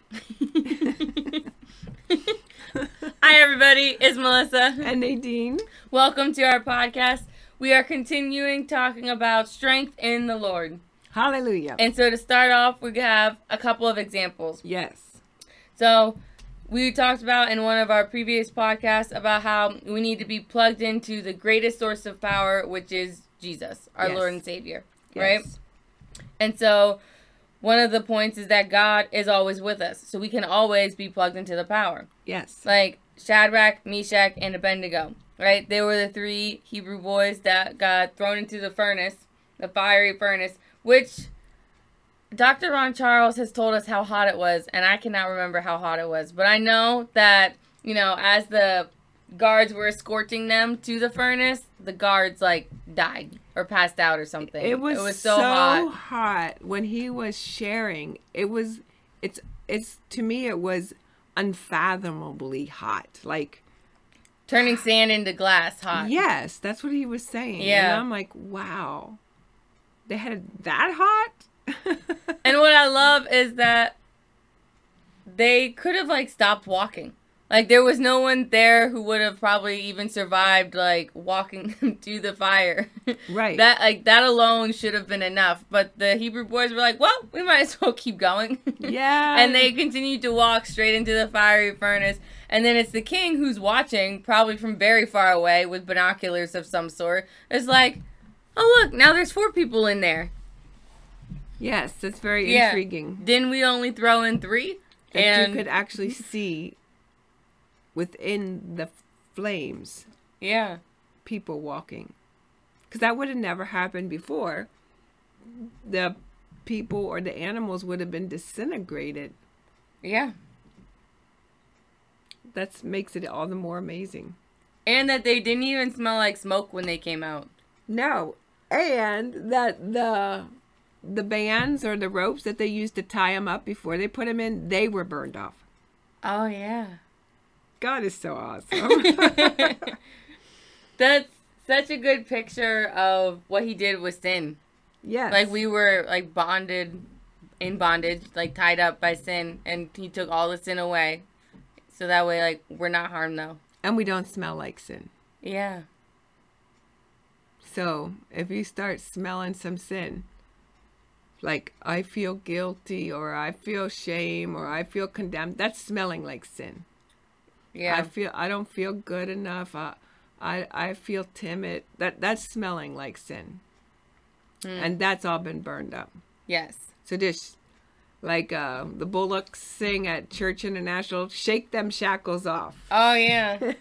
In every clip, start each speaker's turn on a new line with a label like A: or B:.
A: Hi, everybody. It's Melissa.
B: And Nadine.
A: Welcome to our podcast. We are continuing talking about strength in the Lord.
B: Hallelujah.
A: And so to start off, we have a couple of examples.
B: Yes.
A: So we talked about in one of our previous podcasts about how we need to be plugged into the greatest source of power, which is Jesus, our
B: Yes.
A: Lord and Savior.
B: Yes.
A: Right? And so one of the points is that God is always with us. So we can always be plugged into the power.
B: Yes.
A: Like Shadrach, Meshach, and Abednego, right? They were the three Hebrew boys that got thrown into the furnace, the fiery furnace, which Dr. Ron Charles has told us how hot it was, and I cannot remember how hot it was. But I know that, as the guards were escorting them to the furnace, the guards, died or passed out or something.
B: It was
A: so
B: hot when he was sharing. It's to me, it was unfathomably hot. Like,
A: turning sand into glass hot.
B: yes, that's what he was saying.
A: Yeah.
B: And I'm like, wow, they had it that hot?
A: And what I love is that they could have stopped walking. There was no one there who would have probably even survived walking to the fire.
B: Right.
A: That alone should have been enough. But the Hebrew boys were like, well, we might as well keep going.
B: Yeah.
A: And they continued to walk straight into the fiery furnace. And then it's the king who's watching, probably from very far away with binoculars of some sort. It's like, oh look, now there's 4 people in there.
B: Yes, that's very intriguing.
A: Didn't we only throw in 3?
B: That you could actually see within the flames.
A: Yeah.
B: People walking. Because that would have never happened before. The people or the animals would have been disintegrated.
A: Yeah.
B: That makes it all the more amazing.
A: And that they didn't even smell like smoke when they came out.
B: No. And that the bands or the ropes that they used to tie them up before they put them in, they were burned off.
A: Oh, yeah.
B: God is so awesome.
A: That's such a good picture of what he did with sin.
B: Yes.
A: We were bonded in bondage, tied up by sin, and he took all the sin away. So that way, we're not harmed though.
B: And we don't smell like sin.
A: Yeah.
B: So if you start smelling some sin, I feel guilty or I feel shame or I feel condemned, that's smelling like sin.
A: Yeah.
B: I don't feel good enough. I feel timid. That's smelling like sin. And that's all been burned up.
A: Yes.
B: So just the Bullocks sing at Church International, shake them shackles off.
A: Oh, yeah.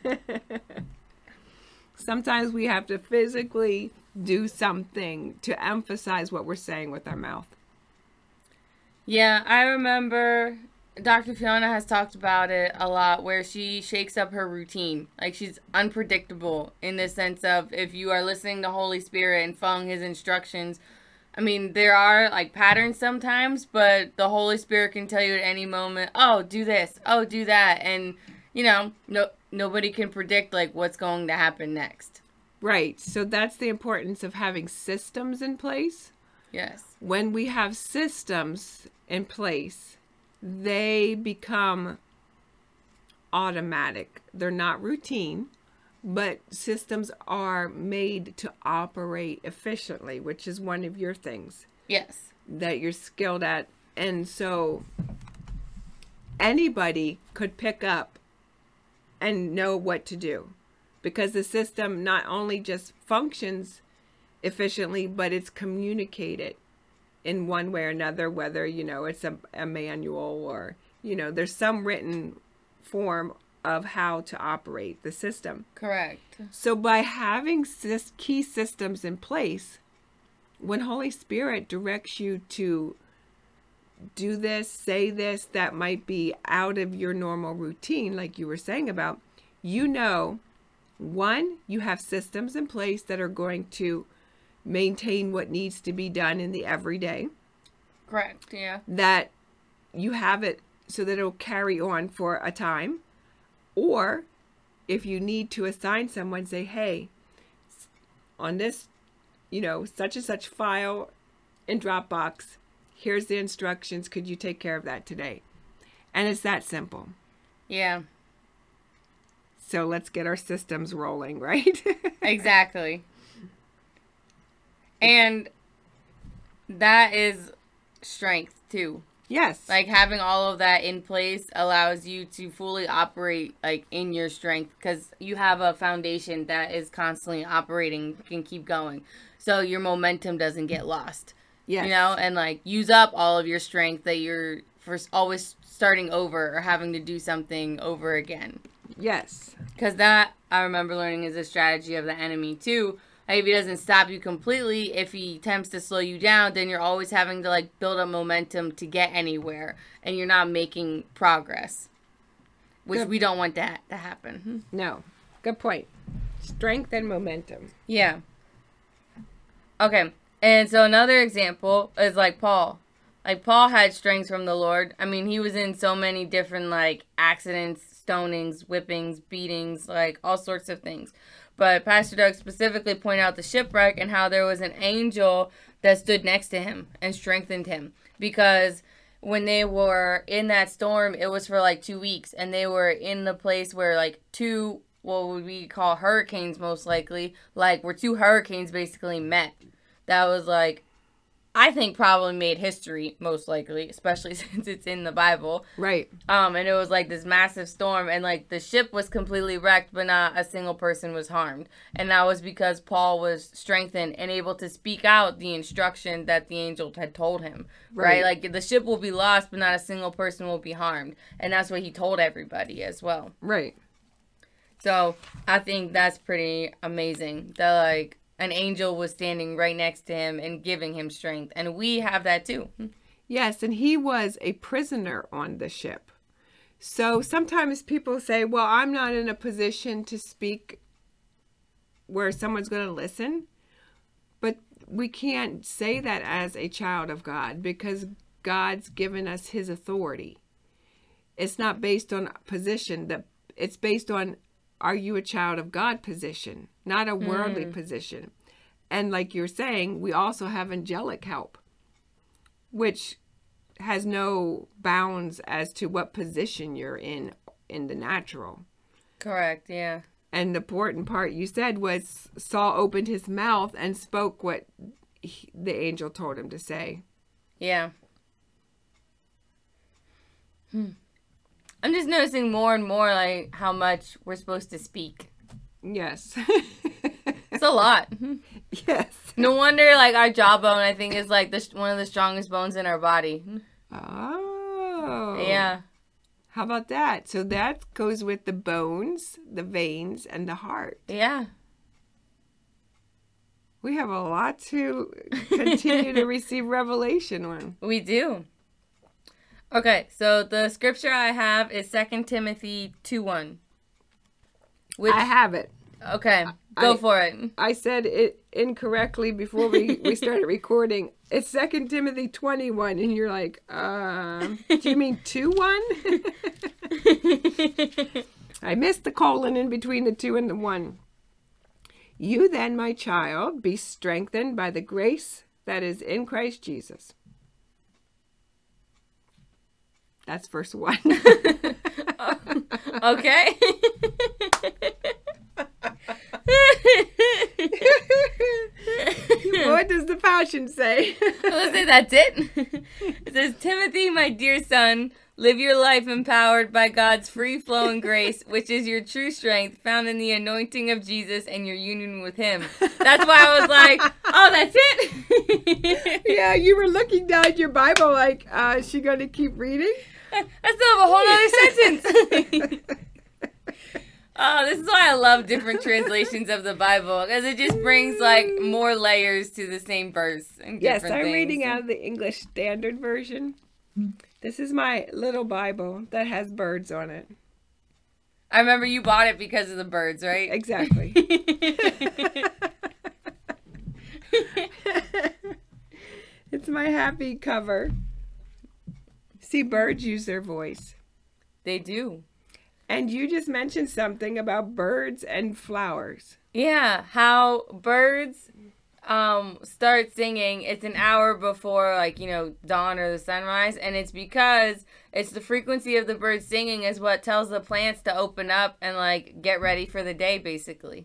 B: Sometimes we have to physically do something to emphasize what we're saying with our mouth.
A: Yeah, I remember Dr. Fiona has talked about it a lot, where she shakes up her routine. She's unpredictable in the sense of if you are listening to Holy Spirit and following his instructions. I mean, there are patterns sometimes, but the Holy Spirit can tell you at any moment, oh, do this, oh, do that. And, nobody can predict what's going to happen next.
B: Right. So that's the importance of having systems in place.
A: Yes.
B: When we have systems in place, they become automatic. They're not routine, but systems are made to operate efficiently, which is one of your things.
A: Yes.
B: That you're skilled at. And so anybody could pick up and know what to do, because the system not only just functions efficiently, but it's communicated in one way or another, whether, it's a manual or, there's some written form of how to operate the system.
A: Correct.
B: So by having key systems in place, when Holy Spirit directs you to do this, say this, that might be out of your normal routine, like you were saying about, one, you have systems in place that are going to maintain what needs to be done in the everyday.
A: Correct, yeah.
B: That you have it so that it'll carry on for a time. Or if you need to assign someone, say, hey, on this, such and such file in Dropbox, here's the instructions. Could you take care of that today? And it's that simple.
A: Yeah.
B: So let's get our systems rolling, right?
A: Exactly. And that is strength too.
B: Yes.
A: Like having all of that in place allows you to fully operate like in your strength because you have a foundation that is constantly operating, can keep going. So your momentum doesn't get lost.
B: Yes.
A: You know, and like use up all of your strength that you're always starting over or having to do something over again.
B: Yes.
A: Because that, I remember learning, is a strategy of the enemy too. Like if he doesn't stop you completely, if he attempts to slow you down, then you're always having to like build up momentum to get anywhere. And you're not making progress. Which we don't want that to happen.
B: No. Good point. Strength and momentum.
A: Yeah. Okay. And so another example is like Paul. Like Paul had strength from the Lord. I mean, he was in so many different like accidents, stonings, whippings, beatings, like all sorts of things. But Pastor Doug specifically pointed out the shipwreck and how there was an angel that stood next to him and strengthened him. Because when they were in that storm, it was for like 2 weeks. And they were in the place where like two, what would we call hurricanes most likely, like where two hurricanes basically met. That was like, I think probably made history, most likely, especially since it's in the Bible.
B: Right.
A: And it was like this massive storm, and like the ship was completely wrecked, but not a single person was harmed. And that was because Paul was strengthened and able to speak out the instruction that the angel had told him. Right? Like the ship will be lost, but not a single person will be harmed. And that's what he told everybody as well.
B: Right.
A: So I think that's pretty amazing. That like an angel was standing right next to him and giving him strength. And we have that too.
B: Yes, and he was a prisoner on the ship. So sometimes people say, well, I'm not in a position to speak where someone's going to listen. But we can't say that as a child of God because God's given us his authority. It's not based on position. It's based on, are you a child of God position, not a worldly position. And like you're saying, we also have angelic help, which has no bounds as to what position you're in the natural.
A: Correct, yeah.
B: And the important part you said was Saul opened his mouth and spoke what the angel told him to say.
A: Yeah. I'm just noticing more and more like how much we're supposed to speak.
B: Yes.
A: It's a lot.
B: Yes.
A: No wonder like our jawbone, I think, is like one of the strongest bones in our body.
B: Oh.
A: Yeah.
B: How about that? So that goes with the bones, the veins, and the heart.
A: Yeah.
B: We have a lot to continue to receive revelation on.
A: We do. Okay, so the scripture I have is 2 Timothy 2:1.
B: I have it.
A: Okay, go for it.
B: I said it incorrectly before we started recording. It's 2 Timothy 21, and you're like, do you mean 2:1? I missed the colon in between the 2 and the 1. You then, my child, be strengthened by the grace that is in Christ Jesus. That's verse 1.
A: Okay.
B: What does the Passion say?
A: Let's say that's it. It says, Timothy, my dear son, live your life empowered by God's free-flowing grace, which is your true strength, found in the anointing of Jesus and your union with him. That's why I was like, oh, that's it?
B: Yeah, you were looking down at your Bible like, is she going to keep reading?
A: I still have a whole other sentence. Oh, this is why I love different translations of the Bible, because it just brings like more layers to the same verse. And
B: yes, I'm
A: things.
B: reading out of the English Standard Version. This is my little Bible that has birds on it.
A: I remember you bought it because of the birds, right?
B: Exactly. It's my happy cover. See, birds use their voice.
A: They do.
B: And you just mentioned something about birds and flowers.
A: Yeah, how birds start singing, it's an hour before, like, dawn or the sunrise, and it's because it's the frequency of the birds singing is what tells the plants to open up and, like, get ready for the day, basically.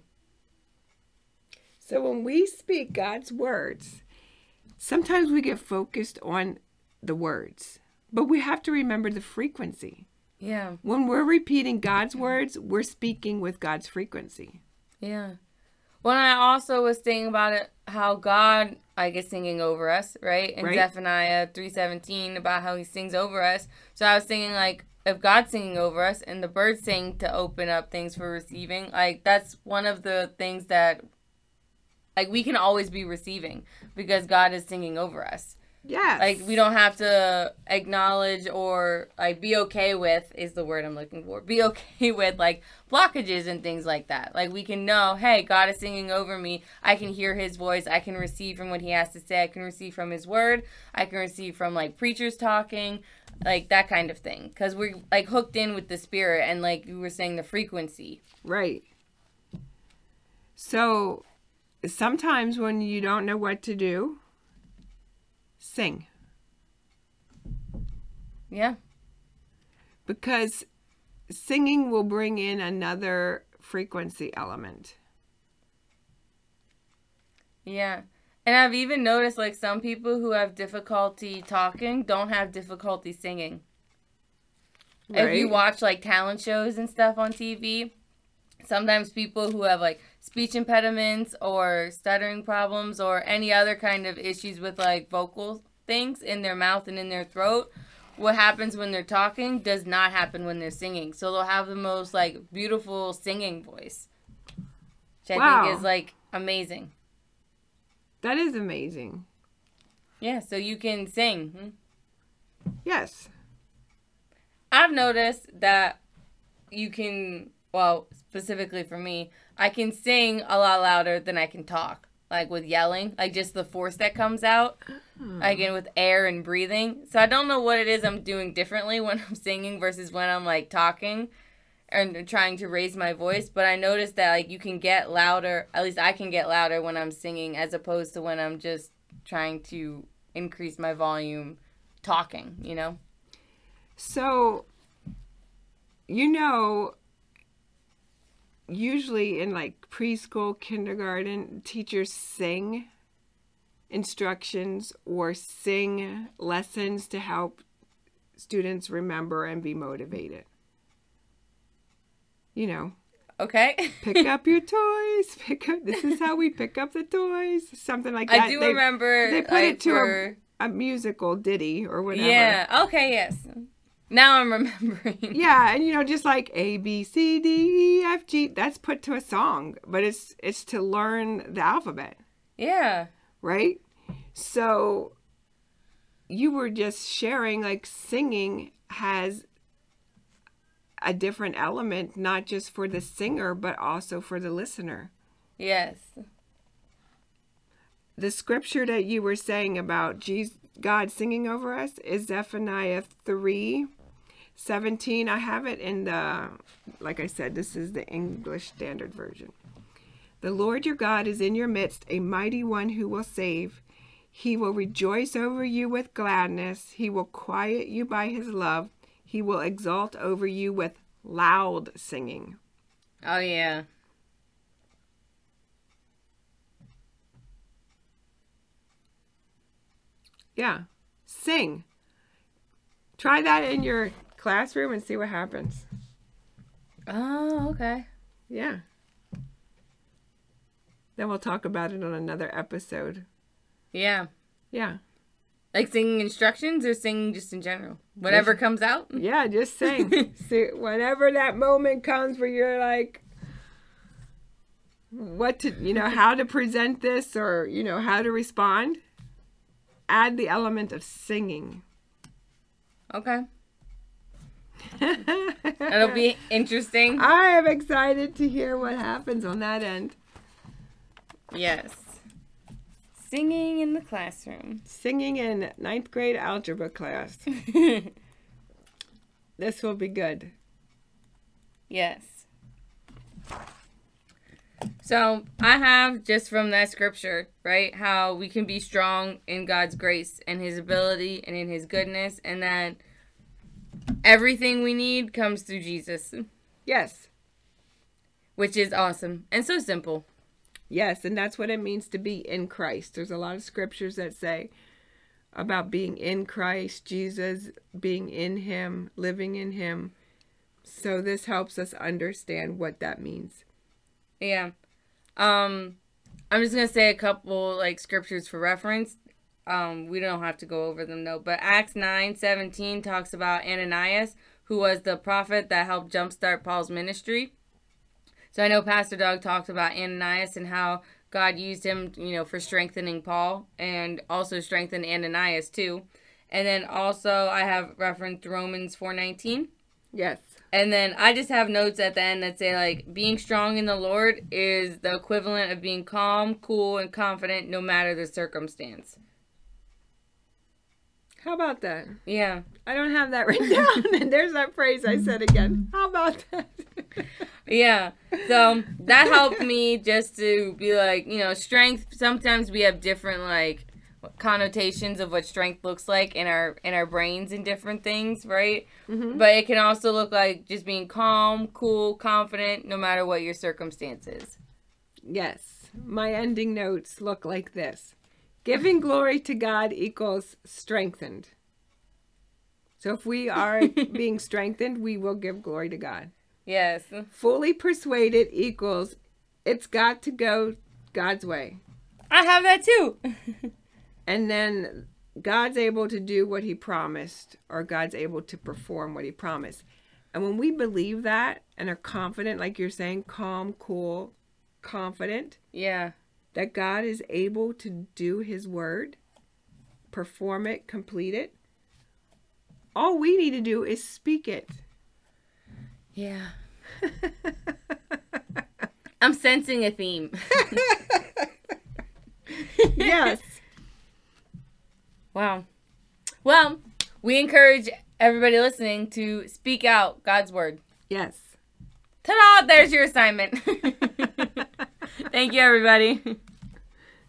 B: So when we speak God's words, sometimes we get focused on the words, but we have to remember the frequency.
A: Yeah.
B: When we're repeating God's words, we're speaking with God's frequency.
A: Yeah. When I also was thinking about it, how God, is singing over us, right? In Zephaniah 3:17, about how he sings over us. So I was thinking, like, if God's singing over us and the birds sing to open up things for receiving, like, that's one of the things that, like, we can always be receiving because God is singing over us.
B: Yes.
A: Like, we don't have to acknowledge or, like, be okay with, is the word I'm looking for, be okay with, like, blockages and things like that. Like, we can know, hey, God is singing over me. I can hear his voice. I can receive from what he has to say. I can receive from his word. I can receive from, like, preachers talking, like, that kind of thing. Because we're, like, hooked in with the spirit and, like you were saying, the frequency.
B: Right. So sometimes when you don't know what to do, sing.
A: Yeah.
B: Because singing will bring in another frequency element.
A: Yeah. And I've even noticed, like, some people who have difficulty talking don't have difficulty singing. Right. If you watch, like, talent shows and stuff on TV, sometimes people who have, like, speech impediments or stuttering problems or any other kind of issues with, like, vocal things in their mouth and in their throat, what happens when they're talking does not happen when they're singing. So they'll have the most, like, beautiful singing voice, which I think is, like, amazing.
B: That is amazing.
A: Yeah, so you can sing.
B: Yes.
A: I've noticed that you can, well, specifically for me, I can sing a lot louder than I can talk. Like with yelling, like just the force that comes out, like and with air and breathing. So I don't know what it is I'm doing differently when I'm singing versus when I'm like talking and trying to raise my voice. But I noticed that like you can get louder, at least I can get louder when I'm singing as opposed to when I'm just trying to increase my volume talking, you know?
B: So, usually in like preschool, kindergarten, teachers sing instructions or sing lessons to help students remember and be motivated.
A: Okay.
B: Pick up your toys. This is how we pick up the toys. Something like that.
A: I do remember.
B: They put it to a musical ditty or whatever.
A: Yeah. Okay. Yes. Now I'm remembering.
B: Yeah, and just like A, B, C, D, E, F, G, that's put to a song, but it's to learn the alphabet.
A: Yeah.
B: Right? So you were just sharing like singing has a different element, not just for the singer, but also for the listener.
A: Yes. The
B: scripture that you were saying about God singing over us is Zephaniah 3:17. I have it in like I said, this is the English Standard Version. The Lord your God is in your midst, a mighty one who will save. He will rejoice over you with gladness. He will quiet you by his love. He will exalt over you with loud singing.
A: Oh, yeah.
B: Yeah. Sing. Try that in your classroom and see what happens.
A: Oh, okay.
B: Yeah. Then we'll talk about it on another episode.
A: Yeah.
B: Yeah.
A: Like singing instructions or singing just in general? Whatever comes out?
B: Yeah, just sing. See, whenever that moment comes where you're like, how to present this or, how to respond, add the element of singing.
A: Okay. That'll be interesting.
B: I am excited to hear what happens on that end.
A: Yes. Singing in the classroom.
B: Singing in 9th grade algebra class. This will be good.
A: Yes. So I have just from that scripture, right, how we can be strong in God's grace and his ability and in his goodness, and that everything we need comes through Jesus.
B: Yes.
A: Which is awesome and so simple.
B: Yes, and that's what it means to be in Christ. There's a lot of scriptures that say about being in Christ, Jesus, being in him, living in him. So this helps us understand what that means.
A: Yeah. I'm just going to say a couple like scriptures for reference. We don't have to go over them though, but Acts 9:17 talks about Ananias, who was the prophet that helped jumpstart Paul's ministry. So I know Pastor Doug talked about Ananias and how God used him, for strengthening Paul and also strengthened Ananias too. And then also I have referenced Romans 4:19.
B: Yes.
A: And then I just have notes at the end that say, like, being strong in the Lord is the equivalent of being calm, cool, and confident no matter the circumstance.
B: How about that?
A: Yeah.
B: I don't have that written down. And there's that phrase I said again. How about that?
A: Yeah. So that helped me just to be like, strength. Sometimes we have different, like, connotations of what strength looks like in our brains and different things, right? Mm-hmm. But it can also look like just being calm, cool, confident, no matter what your circumstances.
B: Yes. My ending notes look like this. Giving glory to God equals strengthened. So if we are being strengthened, we will give glory to God.
A: Yes.
B: Fully persuaded equals it's got to go God's way.
A: I have that too.
B: And then God's able to do what he promised, or God's able to perform what he promised. And when we believe that and are confident, like you're saying, calm, cool, confident.
A: Yeah.
B: That God is able to do his word, perform it, complete it. All we need to do is speak it.
A: Yeah. I'm sensing a theme.
B: Yes.
A: Wow. Well, we encourage everybody listening to speak out God's word.
B: Yes.
A: Ta-da! There's your assignment. Thank you, everybody.